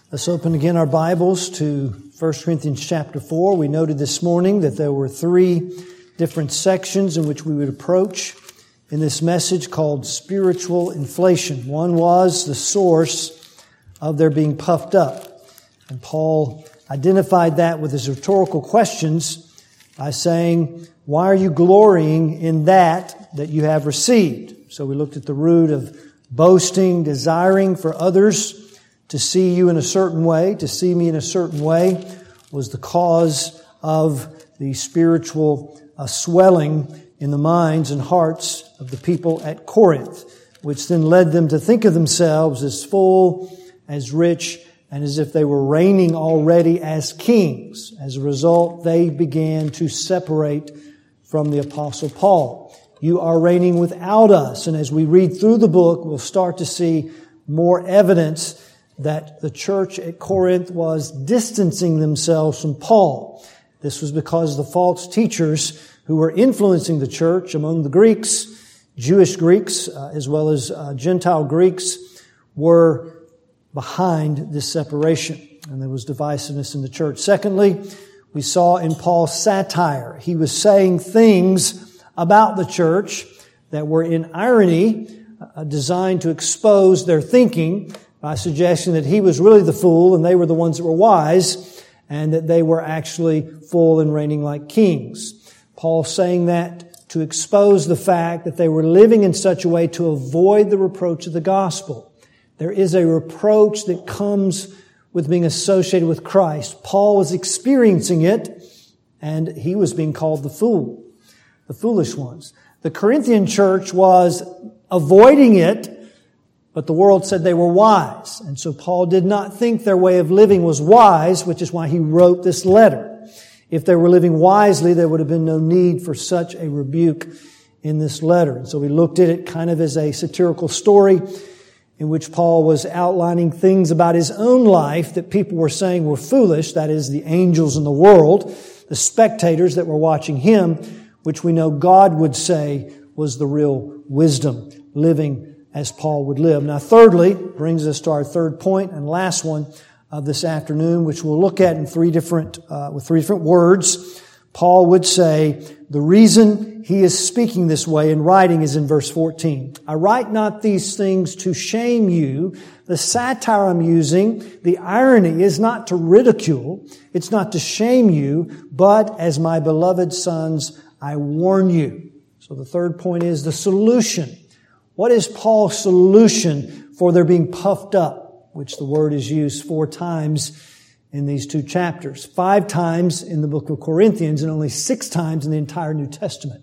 Let's open again our Bibles to 1 Corinthians chapter 4. We noted this morning that there were three different sections in which we would approach in this message called spiritual inflation. One was the source of their being puffed up. And Paul identified that with his rhetorical questions by saying, why are you glorying in that you have received? So we looked at the root of boasting, desiring for others to see you in a certain way, to see me in a certain way, was the cause of the spiritual swelling in the minds and hearts of the people at Corinth, which then led them to think of themselves as full, as rich, and as if they were reigning already as kings. As a result, they began to separate from the Apostle Paul. You are reigning without us. And as we read through the book, we'll start to see more evidence that the church at Corinth was distancing themselves from Paul. This was because the false teachers who were influencing the church among the Greeks, Jewish Greeks, as well as Gentile Greeks, were behind this separation. And there was divisiveness in the church. Secondly, we saw in Paul's satire, he was saying things about the church that were in irony, designed to expose their thinking, by suggesting that he was really the fool and they were the ones that were wise, and that they were actually full and reigning like kings. Paul saying that to expose the fact that they were living in such a way to avoid the reproach of the gospel. There is a reproach that comes with being associated with Christ. Paul was experiencing it, and he was being called the fool, the foolish ones. The Corinthian church was avoiding it, but the world said they were wise. And so Paul did not think their way of living was wise, which is why he wrote this letter. If they were living wisely, there would have been no need for such a rebuke in this letter. And so we looked at it kind of as a satirical story in which Paul was outlining things about his own life that people were saying were foolish, that is, the angels in the world, the spectators that were watching him, which we know God would say was the real wisdom, living as Paul would live. Now, thirdly, brings us to our third point and last one of this afternoon, which we'll look at in with three different words. Paul would say, the reason he is speaking this way and writing is in verse 14. I write not these things to shame you. The satire I'm using, the irony is not to ridicule. It's not to shame you, but as my beloved sons, I warn you. So the third point is the solution. What is Paul's solution for their being puffed up, which the word is used 4 times in these 2 chapters, 5 times in the book of Corinthians, and only 6 times in the entire New Testament.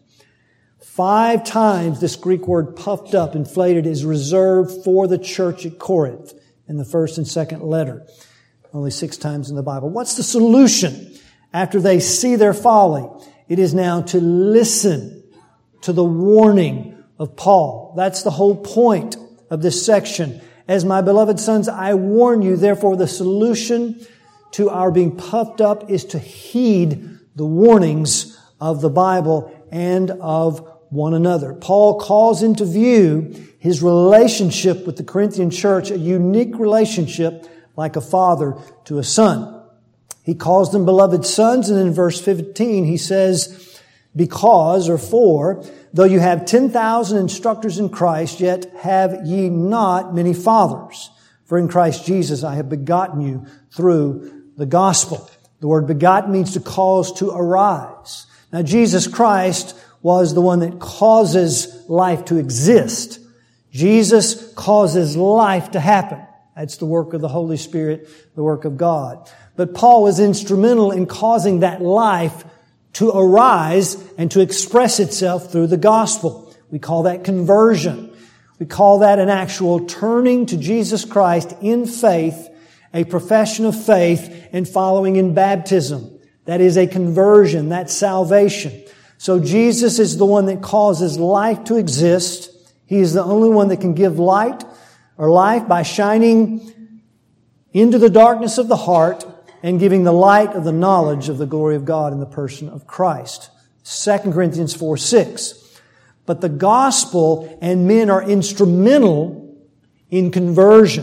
5 times this Greek word puffed up, inflated, is reserved for the church at Corinth in the first and second letter. Only 6 times in the Bible. What's the solution after they see their folly? It is now to listen to the warning of Paul. That's the whole point of this section. As my beloved sons, I warn you, therefore the solution to our being puffed up is to heed the warnings of the Bible and of one another. Paul calls into view his relationship with the Corinthian church, a unique relationship like a father to a son. He calls them beloved sons, and in verse 15 he says, because or for, though you have 10,000 instructors in Christ, yet have ye not many fathers. For in Christ Jesus I have begotten you through the gospel. The word begot means to cause to arise. Now Jesus Christ was the one that causes life to exist. Jesus causes life to happen. That's the work of the Holy Spirit, the work of God. But Paul was instrumental in causing that life to arise and to express itself through the gospel. We call that conversion. We call that an actual turning to Jesus Christ in faith, a profession of faith, and following in baptism. That is a conversion. That's salvation. So Jesus is the one that causes life to exist. He is the only one that can give light or life by shining into the darkness of the heart and giving the light of the knowledge of the glory of God in the person of Christ. 2 Corinthians 4:6. But the gospel and men are instrumental in conversion.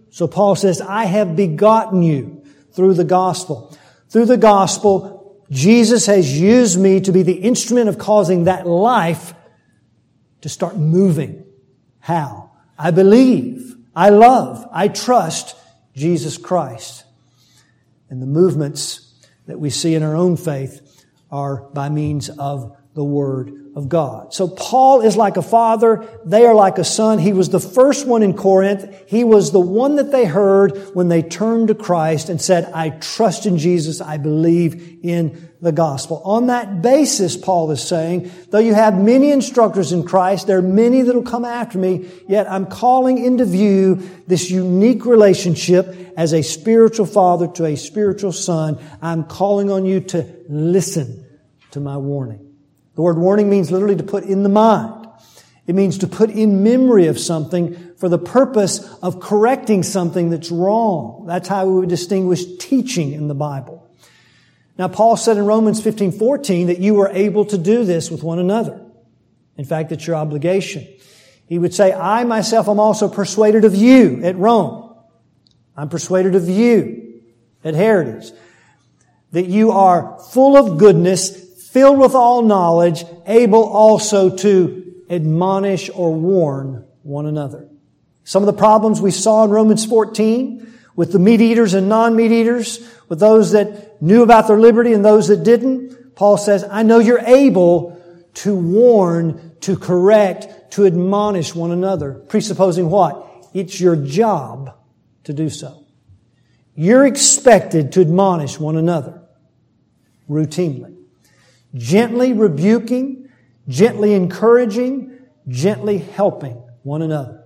So Paul says, I have begotten you through the gospel. Through the gospel, Jesus has used me to be the instrument of causing that life to start moving. How? I believe, I love, I trust Jesus Christ. And the movements that we see in our own faith are by means of the Word of God. So Paul is like a father. They are like a son. He was the first one in Corinth. He was the one that they heard when they turned to Christ and said, I trust in Jesus. I believe in the gospel. On that basis, Paul is saying, though you have many instructors in Christ, there are many that will come after me, yet I'm calling into view this unique relationship as a spiritual father to a spiritual son. I'm calling on you to listen to my warning. The word warning means literally to put in the mind. It means to put in memory of something for the purpose of correcting something that's wrong. That's how we would distinguish teaching in the Bible. Now, Paul said in Romans 15:14 that you were able to do this with one another. In fact, it's your obligation. He would say, I myself am also persuaded of you at Rome. I'm persuaded of you at Heritage. That you are full of goodness, filled with all knowledge, able also to admonish or warn one another. Some of the problems we saw in Romans 14 with the meat eaters and non-meat eaters, with those that knew about their liberty and those that didn't, Paul says, I know you're able to warn, to correct, to admonish one another. Presupposing what? It's your job to do so. You're expected to admonish one another routinely. Gently rebuking, gently encouraging, gently helping one another.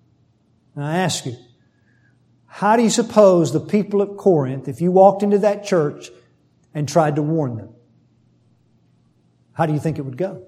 Now I ask you, how do you suppose the people at Corinth, if you walked into that church and tried to warn them, how do you think it would go?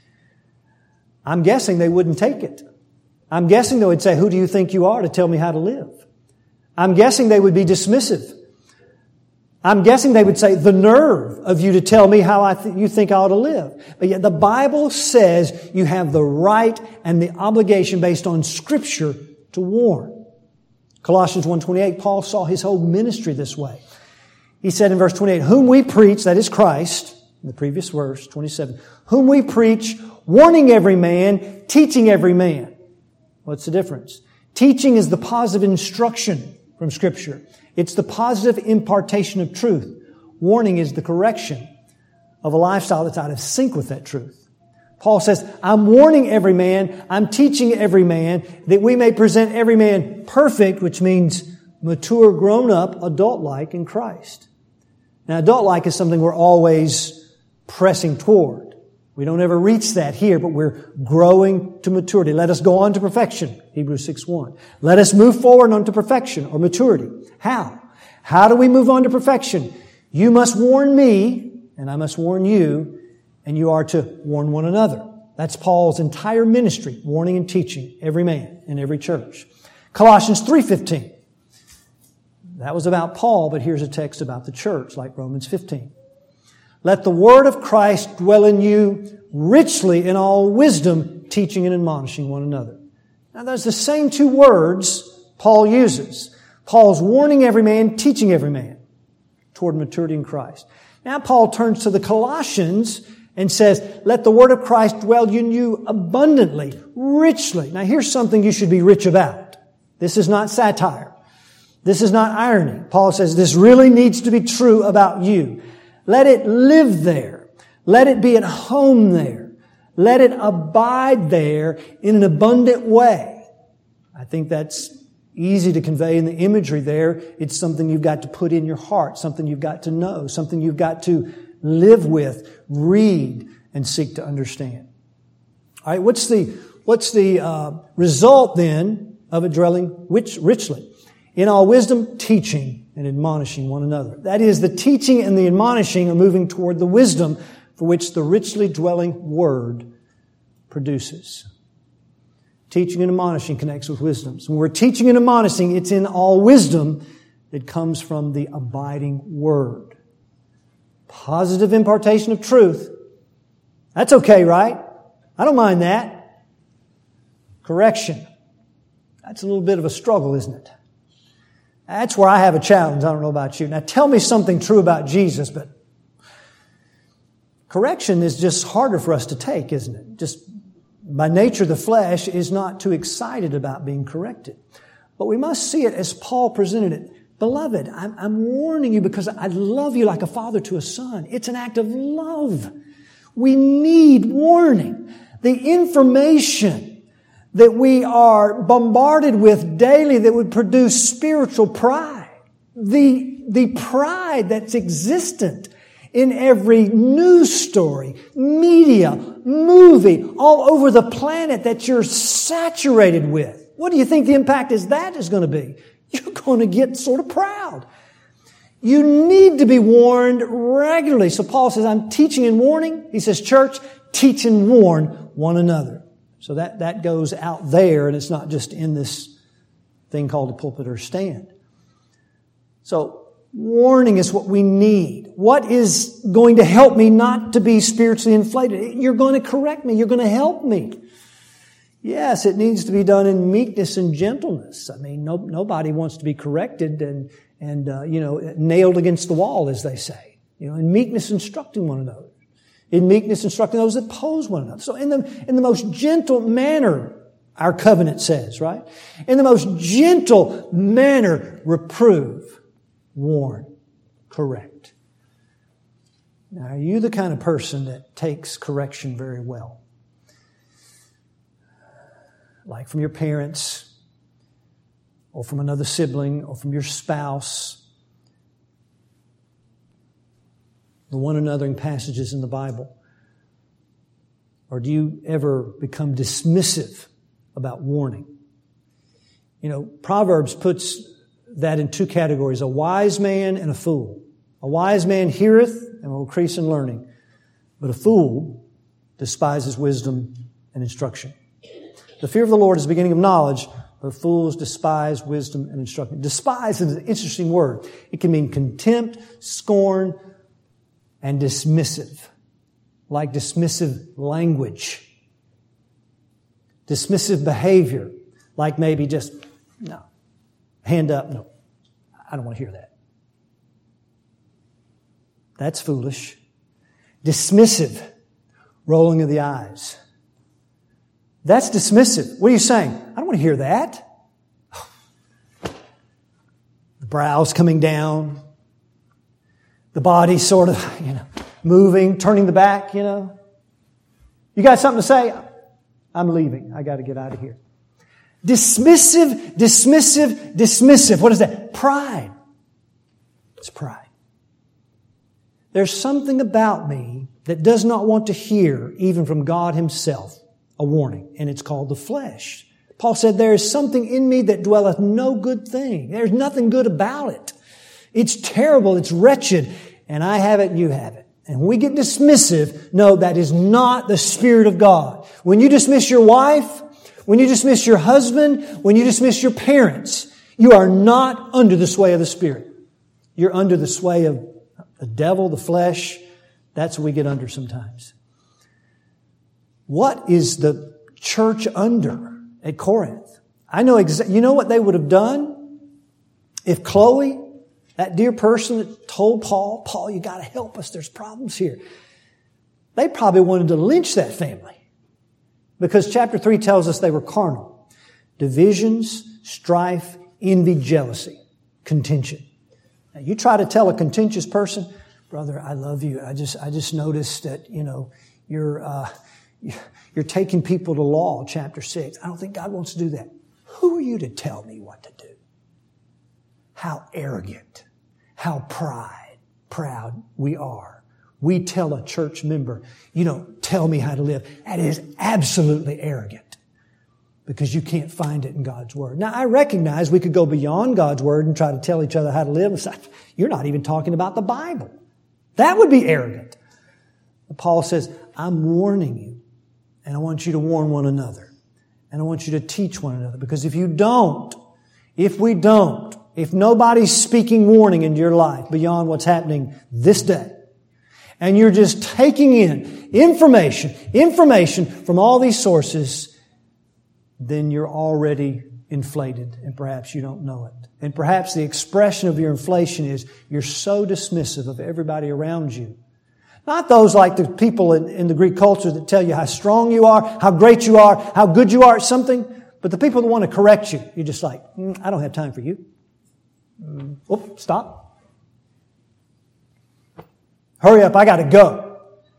I'm guessing they wouldn't take it. I'm guessing they would say, who do you think you are to tell me how to live? I'm guessing they would be dismissive. I'm guessing they would say, the nerve of you to tell me how you think I ought to live. But yet the Bible says you have the right and the obligation based on Scripture to warn. Colossians 1:28, Paul saw his whole ministry this way. He said in verse 28, whom we preach, that is Christ, in the previous verse, 27, whom we preach, warning every man, teaching every man. What's the difference? Teaching is the positive instruction from Scripture. It's the positive impartation of truth. Warning is the correction of a lifestyle that's out of sync with that truth. Paul says, I'm warning every man, I'm teaching every man, that we may present every man perfect, which means mature, grown up, adult-like in Christ. Now, adult-like is something we're always pressing toward. We don't ever reach that here, but we're growing to maturity. Let us go on to perfection, Hebrews 6:1. Let us move forward onto perfection or maturity. How? How do we move on to perfection? You must warn me, and I must warn you, and you are to warn one another. That's Paul's entire ministry, warning and teaching every man in every church. Colossians 3:15. That was about Paul, but here's a text about the church, like Romans 15. Let the word of Christ dwell in you richly in all wisdom, teaching and admonishing one another. Now, those are the same two words Paul uses. Paul's warning every man, teaching every man toward maturity in Christ. Now, Paul turns to the Colossians and says, let the word of Christ dwell in you abundantly, richly. Now, here's something you should be rich about. This is not satire. This is not irony. Paul says this really needs to be true about you. Let it live there. Let it be at home there. Let it abide there in an abundant way. I think that's easy to convey in the imagery there. It's something you've got to put in your heart, something you've got to know, something you've got to live with, read, and seek to understand. All right, what's the result then of it dwelling richly? In all wisdom, teaching and admonishing one another. That is, the teaching and the admonishing are moving toward the wisdom for which the richly dwelling Word produces. Teaching and admonishing connects with wisdom. So when we're teaching and admonishing, it's in all wisdom that comes from the abiding Word. Positive impartation of truth. That's okay, right? I don't mind that. Correction. That's a little bit of a struggle, isn't it? That's where I have a challenge. I don't know about you. Now tell me something true about Jesus, but correction is just harder for us to take, isn't it? Just by nature, the flesh is not too excited about being corrected. But we must see it as Paul presented it. Beloved, I'm warning you because I love you like a father to a son. It's an act of love. We need warning. The information that we are bombarded with daily that would produce spiritual pride. The pride that's existent in every news story, media, movie, all over the planet that you're saturated with. What do you think the impact is going to be? You're going to get sort of proud. You need to be warned regularly. So Paul says, I'm teaching and warning. He says, church, teach and warn one another. So that goes out there, and it's not just in this thing called a pulpit or stand. So warning is what we need. What is going to help me not to be spiritually inflated? You're going to correct me. You're going to help me. Yes, it needs to be done in meekness and gentleness. I mean, nobody wants to be corrected and nailed against the wall, as they say. In meekness instructing one another. In meekness instructing those that oppose one another. So in the most gentle manner, our covenant says, right? In the most gentle manner, reprove, warn, correct. Now, are you the kind of person that takes correction very well? Like from your parents, or from another sibling, or from your spouse, the one anothering passages in the Bible? Or do you ever become dismissive about warning? Proverbs puts that in two categories, a wise man and a fool. A wise man heareth and will increase in learning, but a fool despises wisdom and instruction. The fear of the Lord is the beginning of knowledge, but fools despise wisdom and instruction. Despise is an interesting word. It can mean contempt, scorn, and dismissive, like dismissive language. Dismissive behavior, like maybe just, no, hand up, no, I don't want to hear that. That's foolish. Dismissive, rolling of the eyes. That's dismissive. What are you saying? I don't want to hear that. The brows coming down. The body sort of, moving, turning the back, You got something to say? I'm leaving. I got to get out of here. Dismissive. What is that? Pride. It's pride. There's something about me that does not want to hear, even from God Himself, a warning, and it's called the flesh. Paul said, there is something in me that dwelleth no good thing. There's nothing good about it. It's terrible. It's wretched. And I have it and you have it. And when we get dismissive, no, that is not the Spirit of God. When you dismiss your wife, when you dismiss your husband, when you dismiss your parents, you are not under the sway of the Spirit. You're under the sway of the devil, the flesh. That's what we get under sometimes. What is the church under at Corinth? I know you know what they would have done if Chloe, that dear person that told Paul, you got to help us. There's problems here. They probably wanted to lynch that family because chapter 3 tells us they were carnal. Divisions, strife, envy, jealousy, contention. Now, you try to tell a contentious person, brother, I love you. I just noticed that, you're taking people to law, chapter 6. I don't think God wants to do that. Who are you to tell me what to do? How arrogant, how proud we are. We tell a church member, tell me how to live. That is absolutely arrogant because you can't find it in God's Word. Now, I recognize we could go beyond God's Word and try to tell each other how to live. And say, you're not even talking about the Bible. That would be arrogant. But Paul says, I'm warning you. And I want you to warn one another. And I want you to teach one another. Because if nobody's speaking warning into your life beyond what's happening this day, and you're just taking in information from all these sources, then you're already inflated, and perhaps you don't know it. And perhaps the expression of your inflation is you're so dismissive of everybody around you. Not those like the people in the Greek culture that tell you how strong you are, how great you are, how good you are at something, but the people that want to correct you, you're just like, I don't have time for you. Stop. Hurry up, I got to go.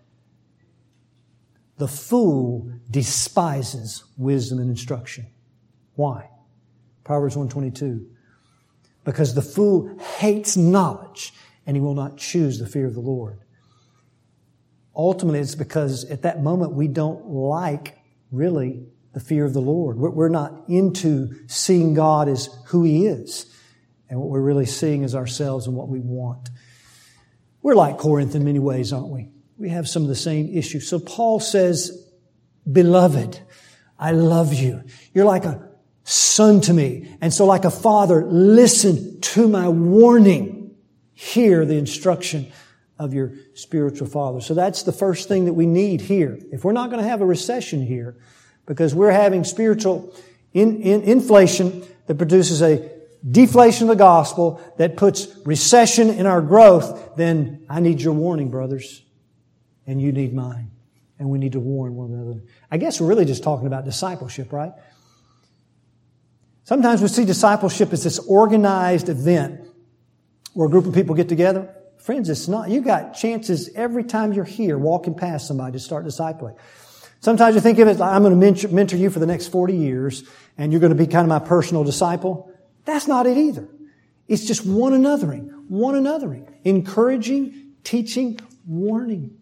The fool despises wisdom and instruction. Why? Proverbs 1:22. Because the fool hates knowledge and he will not choose the fear of the Lord. Ultimately, it's because at that moment we don't like really the fear of the Lord. We're not into seeing God as who He is. And what we're really seeing is ourselves and what we want. We're like Corinth in many ways, aren't we? We have some of the same issues. So Paul says, Beloved, I love you. You're like a son to me. And so like a father, listen to my warning. Hear the instruction of your spiritual father. So that's the first thing that we need here. If we're not going to have a recession here, because we're having spiritual inflation that produces a deflation of the gospel that puts recession in our growth, then I need your warning, brothers. And you need mine. And we need to warn one another. I guess we're really just talking about discipleship, right? Sometimes we see discipleship as this organized event where a group of people get together. Friends, it's not. You got chances every time you're here walking past somebody to start discipling. Sometimes you think of it like, I'm going to mentor you for the next 40 years and you're going to be kind of my personal disciple. That's not it either. It's just one anothering, encouraging, teaching, warning.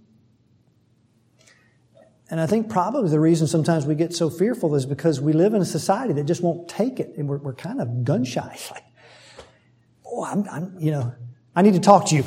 And I think probably the reason sometimes we get so fearful is because we live in a society that just won't take it, and we're kind of gun shy. It's like, I need to talk to you.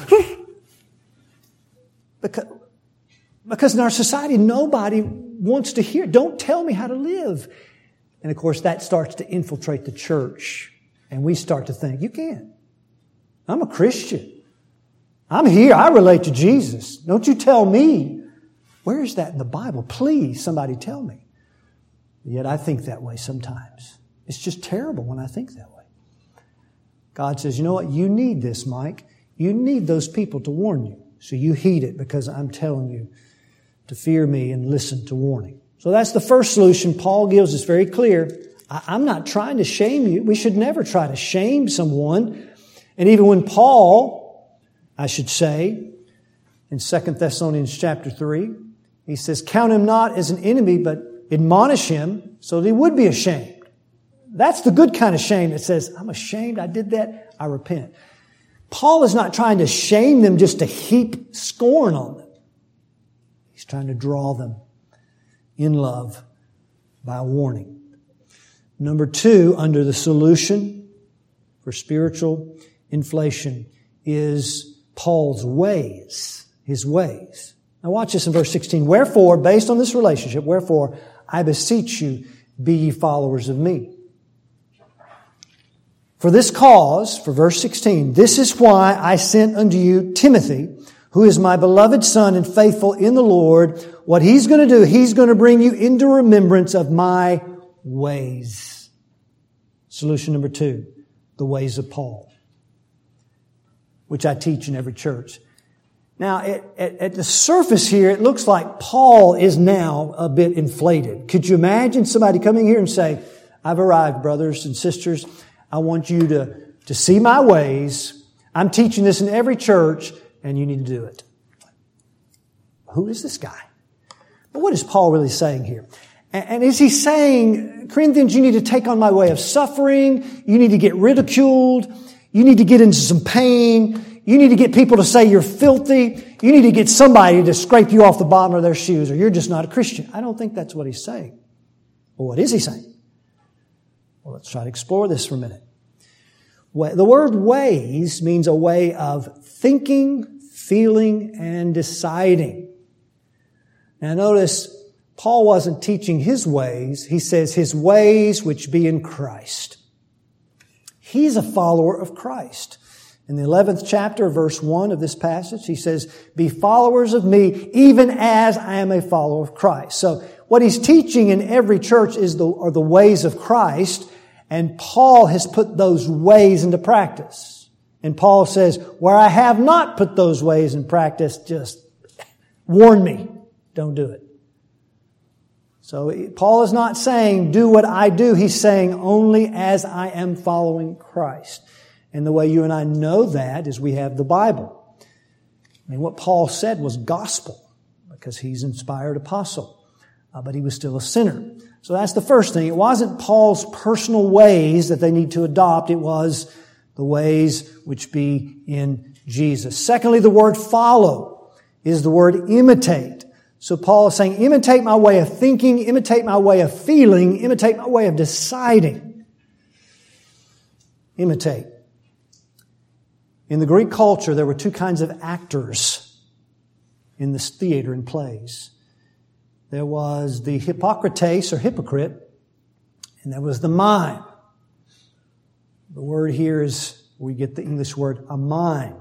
Because in our society, nobody wants to hear, don't tell me how to live. And of course, that starts to infiltrate the church. And we start to think, you can't. I'm a Christian. I'm here. I relate to Jesus. Don't you tell me. Where is that in the Bible? Please, somebody tell me. Yet I think that way sometimes. It's just terrible when I think that way. God says, you know what? You need this, Mike. You need those people to warn you. So you heed it because I'm telling you to fear me and listen to warning. So that's the first solution Paul gives us very clear. I'm not trying to shame you. We should never try to shame someone. And even when Paul, I should say, in 2 Thessalonians chapter 3, he says, count him not as an enemy, but admonish him so that he would be ashamed. That's the good kind of shame that says, I'm ashamed I did that. I repent. Paul is not trying to shame them just to heap scorn on them. He's trying to draw them in love by a warning. Number 2, under the solution for spiritual inflation is Paul's ways, his ways. Now watch this in verse 16. Wherefore, based on this relationship, wherefore, I beseech you, be ye followers of me. For this cause, for verse 16, this is why I sent unto you Timothy, who is my beloved son and faithful in the Lord. What he's going to do, he's going to bring you into remembrance of my ways. Solution number 2, the ways of Paul, which I teach in every church. Now, at the surface here, it looks like Paul is now a bit inflated. Could you imagine somebody coming here and say, I've arrived, brothers and sisters. I want you to see my ways. I'm teaching this in every church, and you need to do it. Who is this guy? But what is Paul really saying here? And is he saying, Corinthians, you need to take on my way of suffering. You need to get ridiculed. You need to get into some pain. You need to get people to say you're filthy. You need to get somebody to scrape you off the bottom of their shoes, or you're just not a Christian. I don't think that's what he's saying. Well, what is he saying? Well, let's try to explore this for a minute. The word ways means a way of thinking, feeling, and deciding. Now notice, Paul wasn't teaching his ways. He says his ways which be in Christ. He's a follower of Christ. In the 11th chapter, verse 1 of this passage, he says, be followers of me, even as I am a follower of Christ. So what he's teaching in every church are the ways of Christ. And Paul has put those ways into practice. And Paul says, where I have not put those ways in practice, just warn me. Don't do it. So Paul is not saying, do what I do. He's saying, only as I am following Christ. And the way you and I know that is we have the Bible. I mean, what Paul said was gospel because he's an inspired apostle. But he was still a sinner. So that's the first thing. It wasn't Paul's personal ways that they need to adopt. It was the ways which be in Jesus. Secondly, the word follow is the word imitate. So Paul is saying, imitate my way of thinking, imitate my way of feeling, imitate my way of deciding. Imitate. In the Greek culture, there were two kinds of actors in this theater and plays. There was the Hippocrates or hypocrite, and there was the mime. The word here is, we get the English word, a mime.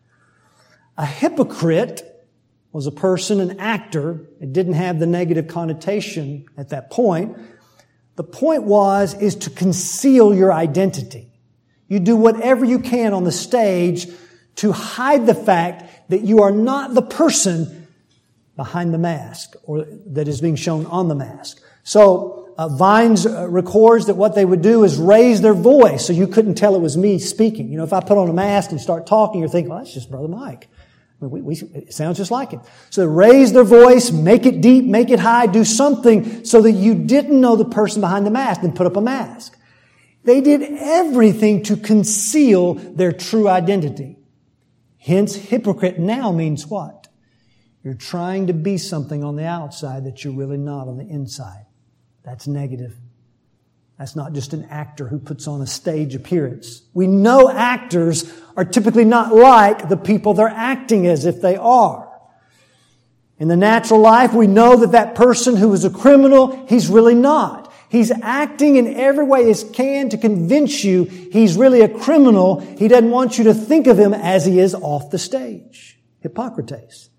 A hypocrite was a person, an actor. It didn't have the negative connotation at that point. The point is to conceal your identity. You do whatever you can on the stage to hide the fact that you are not the person behind the mask or that is being shown on the mask. So Vines records that what they would do is raise their voice so you couldn't tell it was me speaking. You know, if I put on a mask and start talking, you're thinking, well, that's just Brother Mike. It sounds just like him. So raise their voice, make it deep, make it high, do something so that you didn't know the person behind the mask, then put up a mask. They did everything to conceal their true identity. Hence, hypocrite now means what? You're trying to be something on the outside that you're really not on the inside. That's negative. That's not just an actor who puts on a stage appearance. We know actors are typically not like the people they're acting as if they are. In the natural life, we know that person who is a criminal, he's really not. He's acting in every way he can to convince you he's really a criminal. He doesn't want you to think of him as he is off the stage. Hippocrates.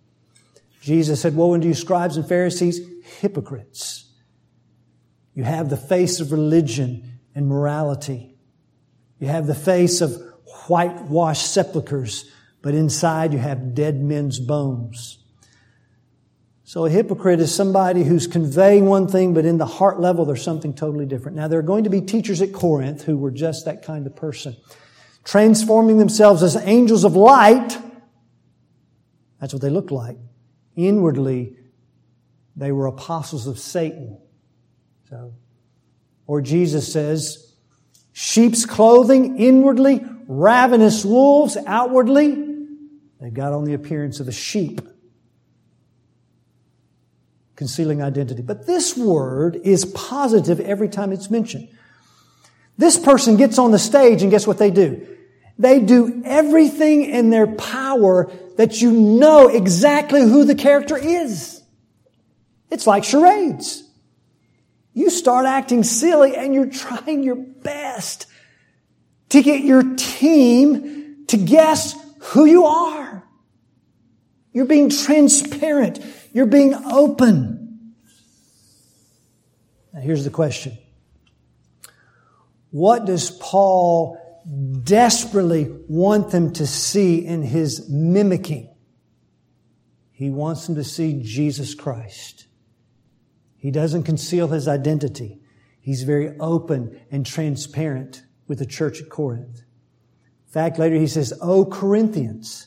Jesus said, woe unto you, scribes and Pharisees, hypocrites. You have the face of religion and morality. You have the face of whitewashed sepulchres, but inside you have dead men's bones. So a hypocrite is somebody who's conveying one thing, but in the heart level there's something totally different. Now there are going to be teachers at Corinth who were just that kind of person, transforming themselves as angels of light. That's what they looked like. Inwardly, they were apostles of Satan. Or Jesus says, sheep's clothing inwardly, ravenous wolves outwardly. They've got on the appearance of a sheep, concealing identity. But this word is positive every time it's mentioned. This person gets on the stage and guess what they do? They do everything in their power that you know exactly who the character is. It's like charades. You start acting silly and you're trying your best to get your team to guess who you are. You're being transparent. You're being open. Now here's the question. What does Paul desperately want them to see in his mimicking? He wants them to see Jesus Christ. He doesn't conceal his identity. He's very open and transparent with the church at Corinth. In fact, later he says, O Corinthians,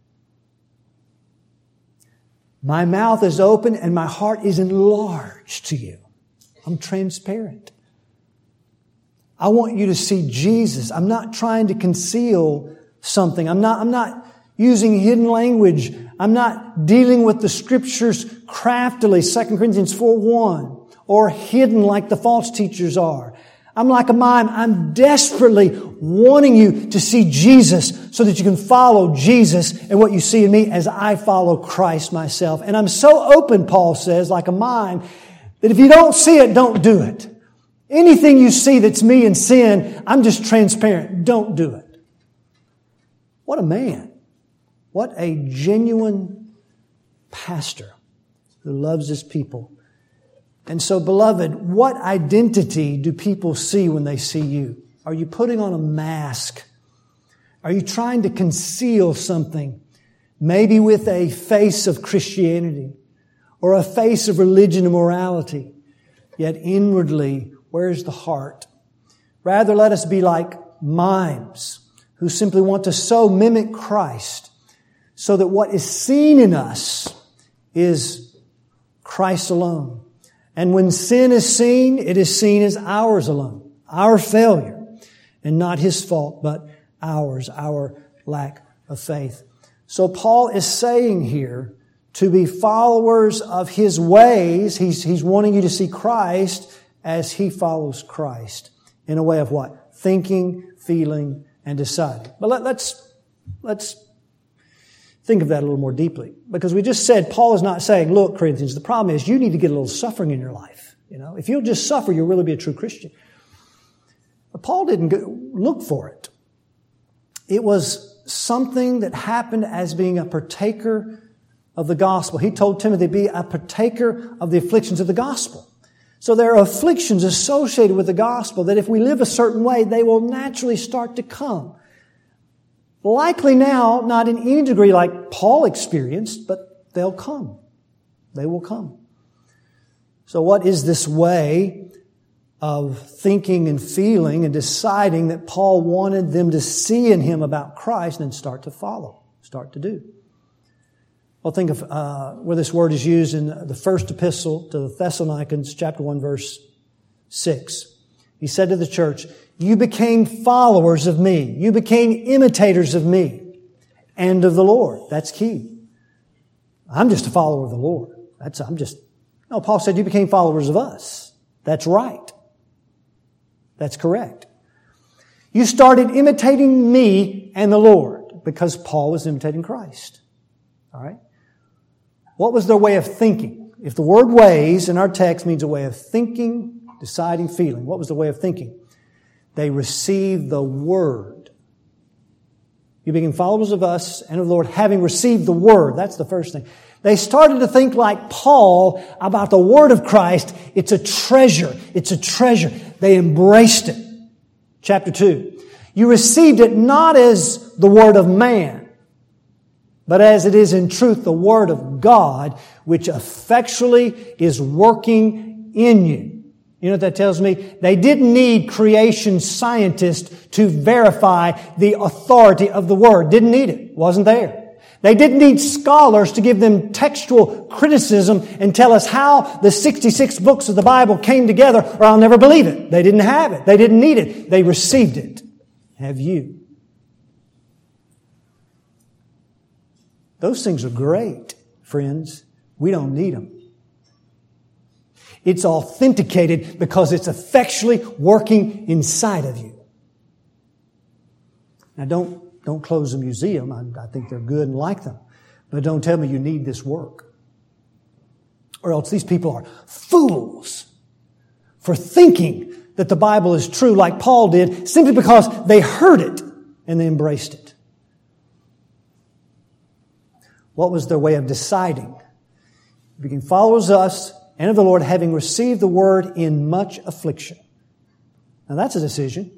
my mouth is open and my heart is enlarged to you. I'm transparent. I want you to see Jesus. I'm not trying to conceal something. I'm not using hidden language. I'm not dealing with the Scriptures craftily, 2 Corinthians 4:1, or hidden like the false teachers are. I'm like a mime. I'm desperately wanting you to see Jesus so that you can follow Jesus and what you see in me as I follow Christ myself. And I'm so open, Paul says, like a mime, that if you don't see it, don't do it. Anything you see that's me in sin, I'm just transparent. Don't do it. What a man. What a genuine pastor who loves his people. And so, beloved, what identity do people see when they see you? Are you putting on a mask? Are you trying to conceal something? Maybe with a face of Christianity or a face of religion and morality. Yet inwardly, where's the heart? Rather, let us be like mimes who simply want to so mimic Christ so that what is seen in us is Christ alone. And when sin is seen, it is seen as ours alone, our failure, and not His fault, but ours, our lack of faith. So Paul is saying here, to be followers of His ways, he's wanting you to see Christ as He follows Christ. In a way of what? Thinking, feeling, and deciding. But let's think of that a little more deeply. Because we just said, Paul is not saying, look, Corinthians, the problem is you need to get a little suffering in your life. If you'll just suffer, you'll really be a true Christian. But Paul didn't look for it. It was something that happened as being a partaker of the gospel. He told Timothy to be a partaker of the afflictions of the gospel. So there are afflictions associated with the gospel that if we live a certain way, they will naturally start to come. Likely now, not in any degree like Paul experienced, but they'll come. They will come. So what is this way of thinking and feeling and deciding that Paul wanted them to see in him about Christ and then start to follow, start to do? Well, think of where this word is used in the first epistle to the Thessalonians, chapter 1, verse 6. He said to the church, you became followers of me. You became imitators of me and of the Lord. That's key. I'm just a follower of the Lord. No, Paul said you became followers of us. That's right. That's correct. You started imitating me and the Lord because Paul was imitating Christ. All right? What was their way of thinking? If the word ways in our text means a way of thinking, deciding, feeling, what was the way of thinking? They received the Word. You became followers of us and of the Lord, having received the Word. That's the first thing. They started to think like Paul about the Word of Christ. It's a treasure. It's a treasure. They embraced it. Chapter 2. You received it not as the Word of man, but as it is in truth the Word of God, which effectually is working in you. You know what that tells me? They didn't need creation scientists to verify the authority of the Word. Didn't need it. Wasn't there. They didn't need scholars to give them textual criticism and tell us how the 66 books of the Bible came together, or I'll never believe it. They didn't have it. They didn't need it. They received it. Have you? Those things are great, friends. We don't need them. It's authenticated because it's effectually working inside of you. Now don't close the museum. I think they're good and like them. But don't tell me you need this work. Or else these people are fools for thinking that the Bible is true like Paul did simply because they heard it and they embraced it. What was their way of deciding? You became followers of us and of the Lord, having received the Word in much affliction. Now that's a decision.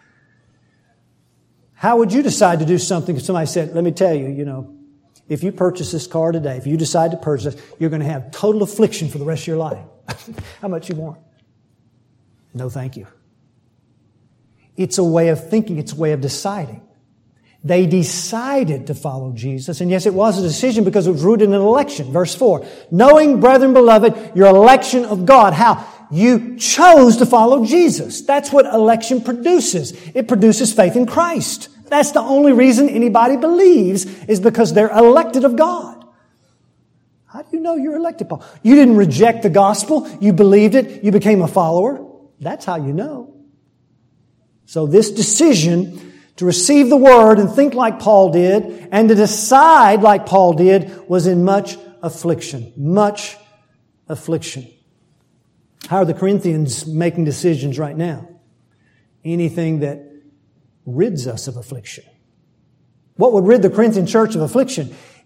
How would you decide to do something if somebody said, let me tell you, if you purchase this car today, if you decide to purchase it, you're going to have total affliction for the rest of your life. How much you want? No, thank you. It's a way of thinking. It's a way of deciding. They decided to follow Jesus. And yes, it was a decision because it was rooted in an election. Verse 4. Knowing, brethren, beloved, your election of God. How? You chose to follow Jesus. That's what election produces. It produces faith in Christ. That's the only reason anybody believes is because they're elected of God. How do you know you're elected, Paul? You didn't reject the gospel. You believed it. You became a follower. That's how you know. So this decision to receive the Word and think like Paul did, and to decide like Paul did, was in much affliction. Much affliction. How are the Corinthians making decisions right now? Anything that rids us of affliction. What would rid the Corinthian church of affliction?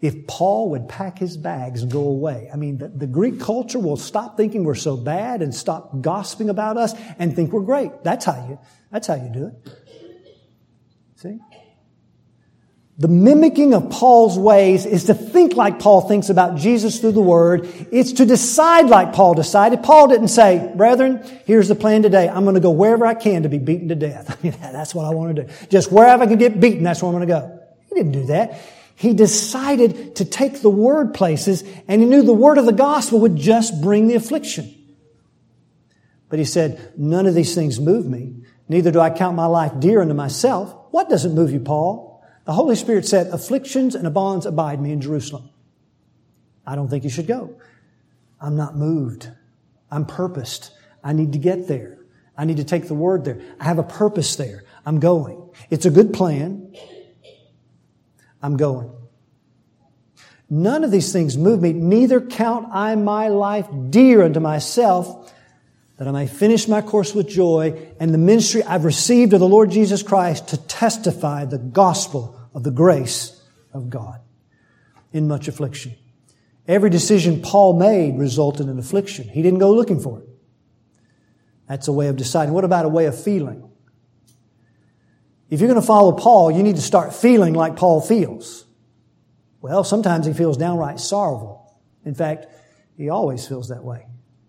if Paul would pack his bags and go away. I mean, the Greek culture will stop thinking we're so bad and stop gossiping about us and think we're great. That's how you do it. See? The mimicking of Paul's ways is to think like Paul thinks about Jesus through the Word. It's to decide like Paul decided. Paul didn't say, brethren, here's the plan today. I'm going to go wherever I can to be beaten to death. I mean, that's what I want to do. Just wherever I can get beaten, that's where I'm going to go. He didn't do that. He decided to take the Word places, and he knew the word of the gospel would just bring the affliction. But he said, none of these things move me. Neither do I count my life dear unto myself. What doesn't move you, Paul? The Holy Spirit said, afflictions and bonds abide me in Jerusalem. I don't think you should go. I'm not moved. I'm purposed. I need to get there. I need to take the word there. I have a purpose there. I'm going. It's a good plan. I'm going. None of these things move me. Neither count I my life dear unto myself, that I may finish my course with joy and the ministry I've received of the Lord Jesus Christ to testify the gospel of the grace of God in much affliction. Every decision Paul made resulted in affliction. He didn't go looking for it. That's a way of deciding. What about a way of feeling? If you're going to follow Paul, you need to start feeling like Paul feels. Well, sometimes he feels downright sorrowful. In fact, he always feels that way.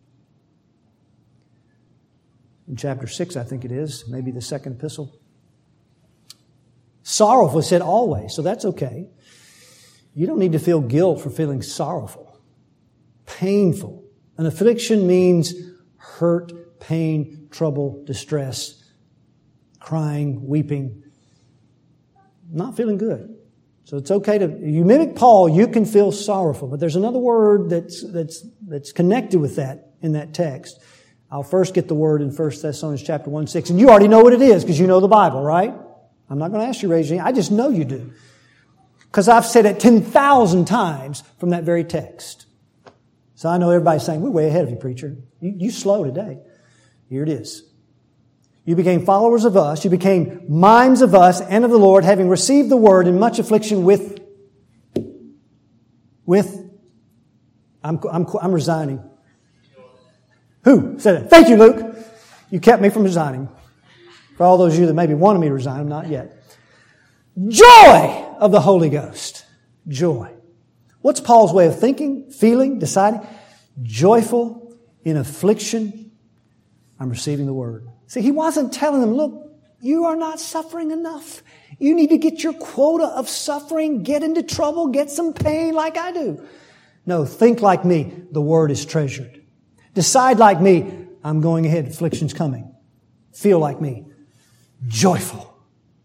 In chapter 6, I think it is, maybe the second epistle. Sorrowful said always, so that's okay. You don't need to feel guilt for feeling sorrowful. Painful. An affliction means hurt, pain, trouble, distress, crying, weeping, not feeling good. So it's okay you mimic Paul, you can feel sorrowful. But there's another word that's connected with that in that text. I'll first get the word in 1 Thessalonians chapter 1:6. And you already know what it is because you know the Bible, right? I'm not going to ask you to raise your hand. I just know you do. Because I've said it 10,000 times from that very text. So I know everybody's saying, we're way ahead of you, preacher. You slow today. Here it is. You became followers of us. You became mimes of us and of the Lord, having received the word in much affliction with I'm resigning. Who said that? Thank you, Luke. You kept me from resigning. For all those of you that maybe wanted me to resign, I'm not yet. Joy of the Holy Ghost. Joy. What's Paul's way of thinking, feeling, deciding? Joyful in affliction. I'm receiving the word. See, he wasn't telling them, look, you are not suffering enough. You need to get your quota of suffering, get into trouble, get some pain like I do. No, think like me. The word is treasured. Decide like me. I'm going ahead. Affliction's coming. Feel like me. Joyful.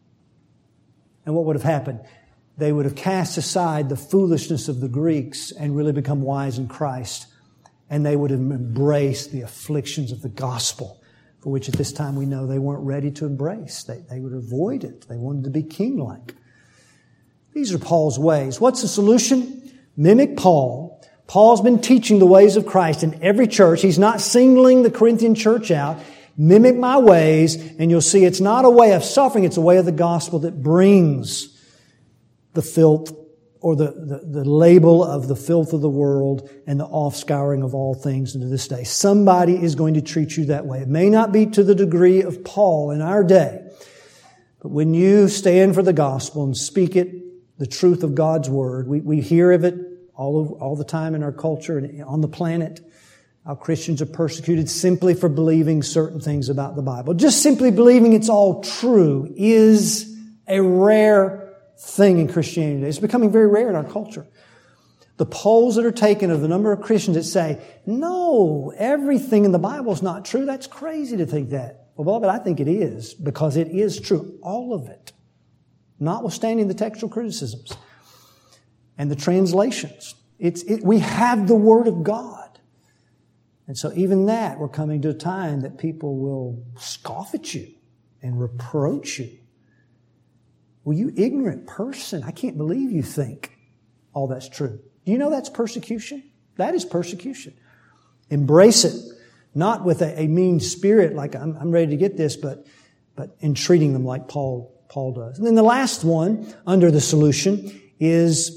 And what would have happened? They would have cast aside the foolishness of the Greeks and really become wise in Christ. And they would have embraced the afflictions of the gospel, for which at this time we know they weren't ready to embrace. They would avoid it. They wanted to be king-like. These are Paul's ways. What's the solution? Mimic Paul. Paul's been teaching the ways of Christ in every church. He's not singling the Corinthian church out. Mimic my ways, and you'll see it's not a way of suffering, it's a way of the gospel that brings the filth or the label of the filth of the world and the offscouring of all things into this day. Somebody is going to treat you that way. It may not be to the degree of Paul in our day, but when you stand for the gospel and speak it, the truth of God's word, we hear of it all the time in our culture and on the planet. How Christians are persecuted simply for believing certain things about the Bible. Just simply believing it's all true is a rare thing in Christianity. It's becoming very rare in our culture. The polls that are taken of the number of Christians that say, no, everything in the Bible is not true. That's crazy to think that. Well, beloved, I think it is, because it is true. All of it. Notwithstanding the textual criticisms and the translations. We have the Word of God. And so even that, we're coming to a time that people will scoff at you and reproach you. Well, you ignorant person, I can't believe you think all that's true. Do you know that's persecution? That is persecution. Embrace it. Not with a mean spirit like I'm ready to get this, but in treating them like Paul does. And then the last one under the solution is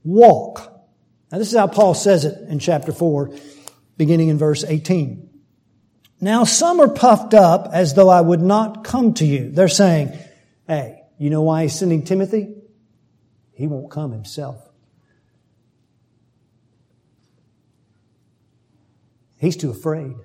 walk. Now this is how Paul says it in chapter 4, beginning in verse 18. Now some are puffed up as though I would not come to you. They're saying, hey, you know why he's sending Timothy? He won't come himself. He's too afraid.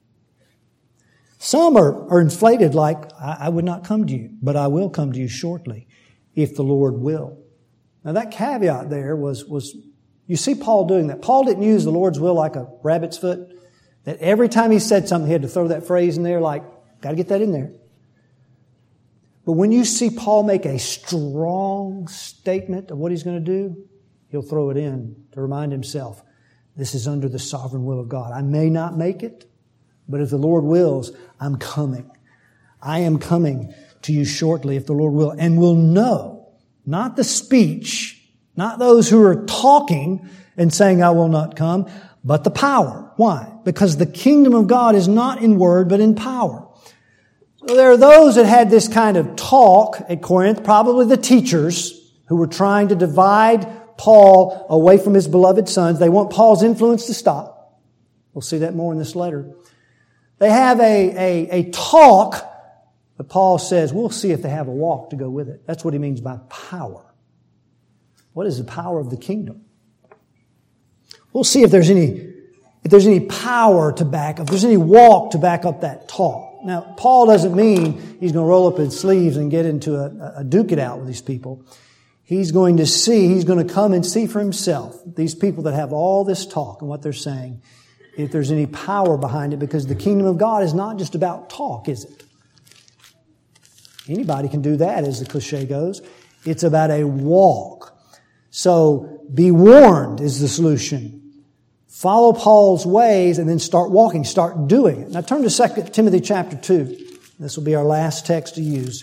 Some are inflated like, I would not come to you, but I will come to you shortly, if the Lord will. Now that caveat there was you see Paul doing that. Paul didn't use the Lord's will like a rabbit's foot, that every time he said something, he had to throw that phrase in there like, got to get that in there. But when you see Paul make a strong statement of what he's going to do, he'll throw it in to remind himself, this is under the sovereign will of God. I may not make it, but if the Lord wills, I'm coming. I am coming to you shortly if the Lord will. And will know, not the speech, not those who are talking and saying, I will not come, but the power. Why? Because the kingdom of God is not in word, but in power. So there are those that had this kind of talk at Corinth, probably the teachers who were trying to divide Paul away from his beloved sons. They want Paul's influence to stop. We'll see that more in this letter. They have a talk, but Paul says, we'll see if they have a walk to go with it. That's what he means by power. What is the power of the kingdom? We'll see if there's any power to back up, if there's any walk to back up that talk. Now, Paul doesn't mean he's going to roll up his sleeves and get into a duke it out with these people. He's going to come and see for himself these people that have all this talk and what they're saying, if there's any power behind it, because the kingdom of God is not just about talk, is it? Anybody can do that, as the cliche goes. It's about a walk. So, be warned is the solution. Follow Paul's ways and then start walking, start doing it. Now turn to 2 Timothy chapter 2. This will be our last text to use.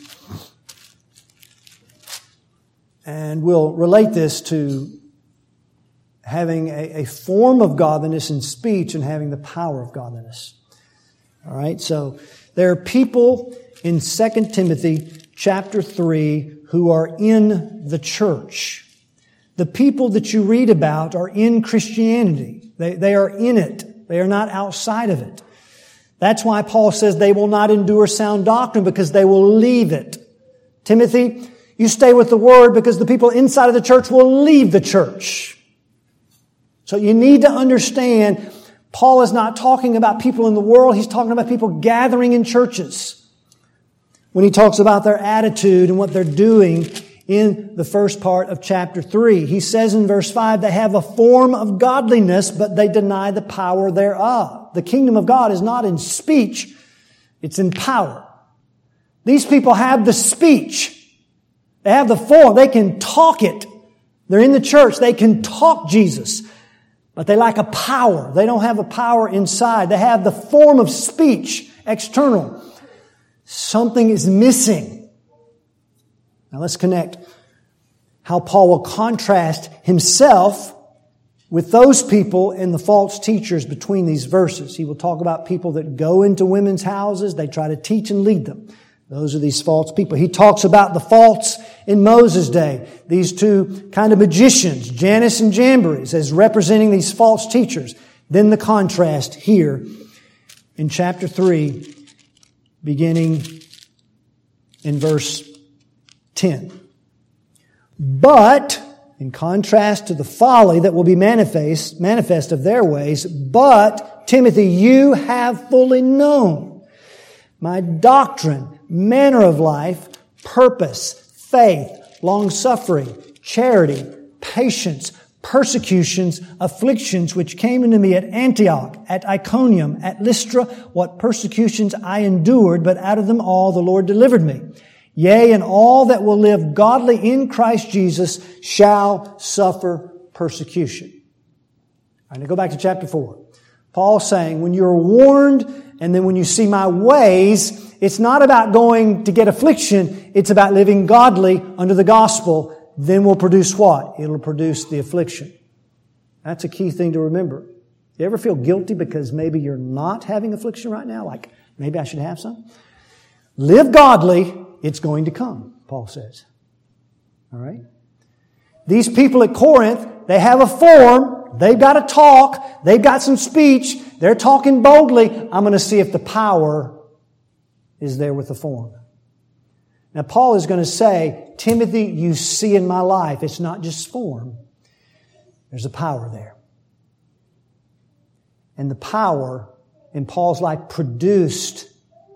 And we'll relate this to having a form of godliness in speech and having the power of godliness. All right, so there are people in 2 Timothy chapter 3 who are in the church. The people that you read about are in Christianity. They are in it. They are not outside of it. That's why Paul says they will not endure sound doctrine, because they will leave it. Timothy, you stay with the Word, because the people inside of the church will leave the church. So you need to understand, Paul is not talking about people in the world. He's talking about people gathering in churches. When he talks about their attitude and what they're doing in the first part of chapter 3. He says in verse 5, they have a form of godliness, but they deny the power thereof. The kingdom of God is not in speech, it's in power. These people have the speech. They have the form. They can talk it. They're in the church. They can talk Jesus. But they lack a power. They don't have a power inside. They have the form of speech, external. Something is missing. Now let's connect how Paul will contrast himself with those people and the false teachers between these verses. He will talk about people that go into women's houses. They try to teach and lead them. Those are these false people. He talks about the false in Moses' day. These two kind of magicians, Jannes and Jambres, as representing these false teachers. Then the contrast here in chapter 3, beginning in verse 10. But, in contrast to the folly that will be manifest of their ways, but, Timothy, you have fully known my doctrine, manner of life, purpose, faith, long-suffering, charity, patience, persecutions, afflictions which came unto me at Antioch, at Iconium, at Lystra, what persecutions I endured, but out of them all the Lord delivered me. Yea, and all that will live godly in Christ Jesus shall suffer persecution. All right, now go back to chapter 4. Paul's saying, when you're warned and then when you see my ways, it's not about going to get affliction. It's about living godly under the gospel. Then will produce what? It'll produce the affliction. That's a key thing to remember. You ever feel guilty because maybe you're not having affliction right now? Like, maybe I should have some? Live godly. It's going to come, Paul says. All right? These people at Corinth, They have a form. They've got to talk. They've got some speech. They're talking boldly. I'm going to see if the power is there with the form. Now, Paul is going to say, Timothy, you see in my life, it's not just form. There's a power there. And the power in Paul's life produced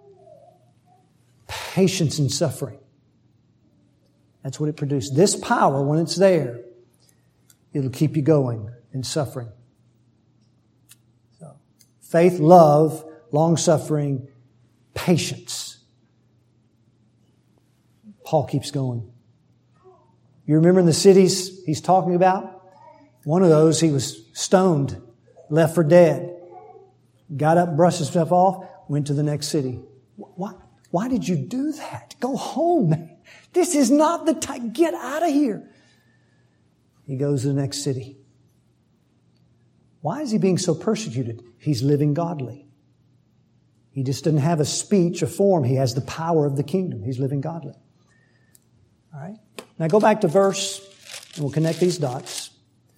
patience in suffering. That's what it produced. This power, when it's there, it'll keep you going in suffering. So, faith, love, long-suffering, patience. Paul keeps going. You remember in the cities he's talking about? One of those, he was stoned, left for dead. Got up, brushed himself off, went to the next city. Why did you do that? Go home, man. This is not the time. Get out of here. He goes to the next city. Why is he being so persecuted? He's living godly. He just doesn't have a speech, a form. He has the power of the kingdom. He's living godly. All right. Now go back to verse, and we'll connect these dots.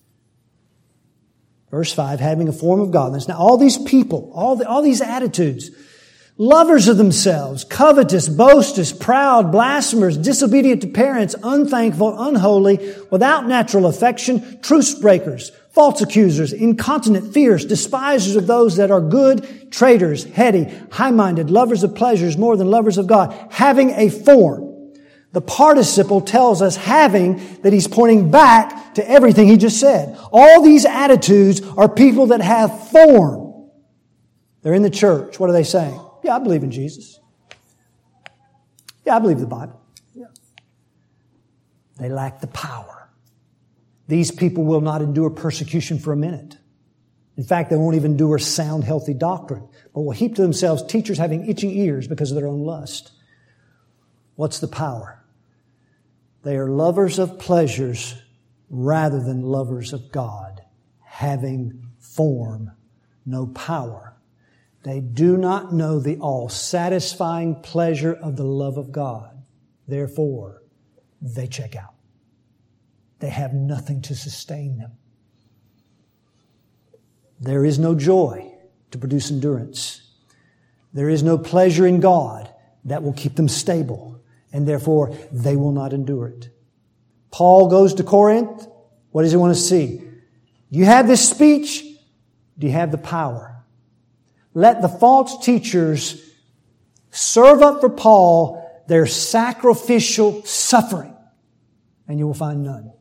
Verse 5, having a form of godliness. Now all these people, all these attitudes, lovers of themselves, covetous, boasters, proud, blasphemers, disobedient to parents, unthankful, unholy, without natural affection, truce breakers, false accusers, incontinent, fierce, despisers of those that are good, traitors, heady, high-minded, lovers of pleasures more than lovers of God, having a form. The participle tells us having, that he's pointing back to everything he just said. All these attitudes are people that have form. They're in the church. What are they saying? Yeah, I believe in Jesus. Yeah, I believe the Bible. Yeah. They lack the power. These people will not endure persecution for a minute. In fact, they won't even endure sound, healthy doctrine, but will heap to themselves teachers having itching ears because of their own lust. What's the power? They are lovers of pleasures rather than lovers of God, having form, no power. They do not know the all-satisfying pleasure of the love of God. Therefore, they check out. They have nothing to sustain them. There is no joy to produce endurance. There is no pleasure in God that will keep them stable. And therefore, they will not endure it. Paul goes to Corinth. What does he want to see? Do you have this speech? Do you have the power? Let the false teachers serve up for Paul their sacrificial suffering, and you will find none.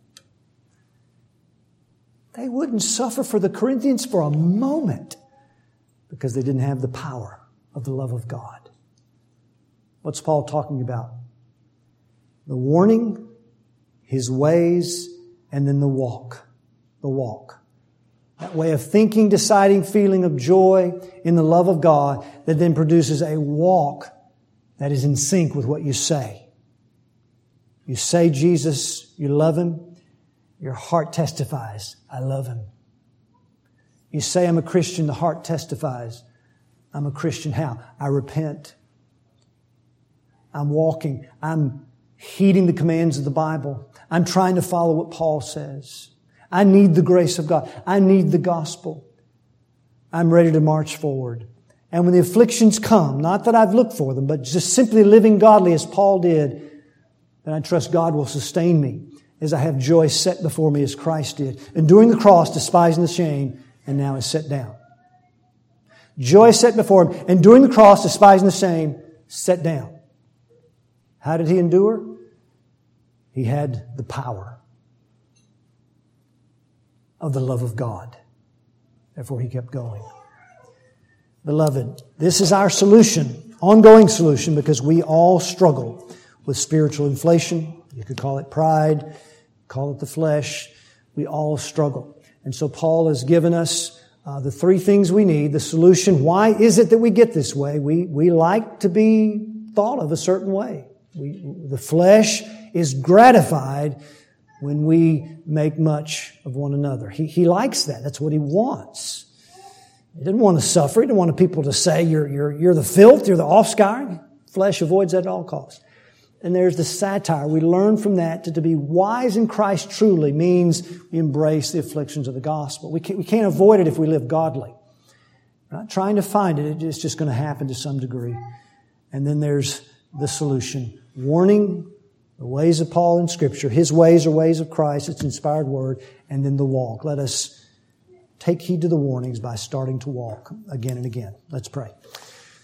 They wouldn't suffer for the Corinthians for a moment because they didn't have the power of the love of God. What's Paul talking about? The warning, his ways, and then the walk. The walk. That way of thinking, deciding, feeling of joy in the love of God that then produces a walk that is in sync with what you say. You say Jesus, you love Him, your heart testifies, I love Him. You say I'm a Christian, the heart testifies, I'm a Christian. How? I repent. I'm walking. I'm heeding the commands of the Bible. I'm trying to follow what Paul says. I need the grace of God. I need the gospel. I'm ready to march forward. And when the afflictions come, not that I've looked for them, but just simply living godly as Paul did, then I trust God will sustain me as I have joy set before me as Christ did. Enduring the cross, despising the shame, and now is set down. Joy set before Him, enduring the cross, despising the shame, set down. How did He endure? He had the power of the love of God. Therefore, He kept going. Beloved, this is our solution, ongoing solution, because we all struggle with spiritual inflation. You could call it pride, call it the flesh. We all struggle. And so Paul has given us the three things we need, the solution. Why is it that we get this way? We like to be thought of a certain way. The flesh is gratified when we make much of one another. He likes that. That's what he wants. He didn't want to suffer. He didn't want people to say you're the filth, you're the offscouring. Flesh avoids that at all costs. And there's the satire. We learn from that to be wise in Christ truly means we embrace the afflictions of the gospel. We can't avoid it if we live godly. We're not trying to find it. It's just going to happen to some degree. And then there's the solution. Warning, the ways of Paul in Scripture. His ways are ways of Christ. It's inspired word. And then the walk. Let us take heed to the warnings by starting to walk again and again. Let's pray.